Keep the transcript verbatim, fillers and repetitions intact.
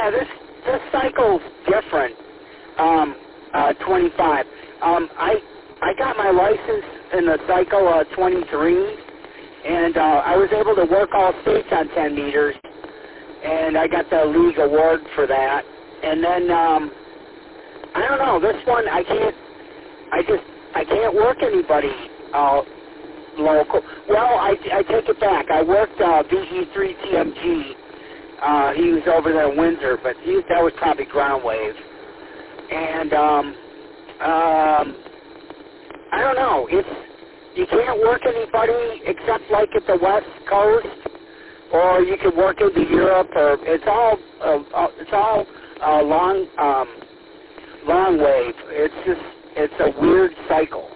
Yeah, this this cycle's different. Um, uh, twenty-five. Um, I I got my license in the cycle uh, twenty-three, and uh, I was able to work all states on ten meters, and I got the league award for that. And then um, I don't know. This one I can't. I just I can't work anybody uh, local. Well, I, I take it back. I worked uh, V E three T M G. Uh, he was over there in Windsor, but he, that was probably ground wave. And um, um, I don't know. It's you can't work anybody except like at the West Coast, or you can work into Europe, or it's all uh, it's all uh, long um, long wave. It's just it's a weird cycle.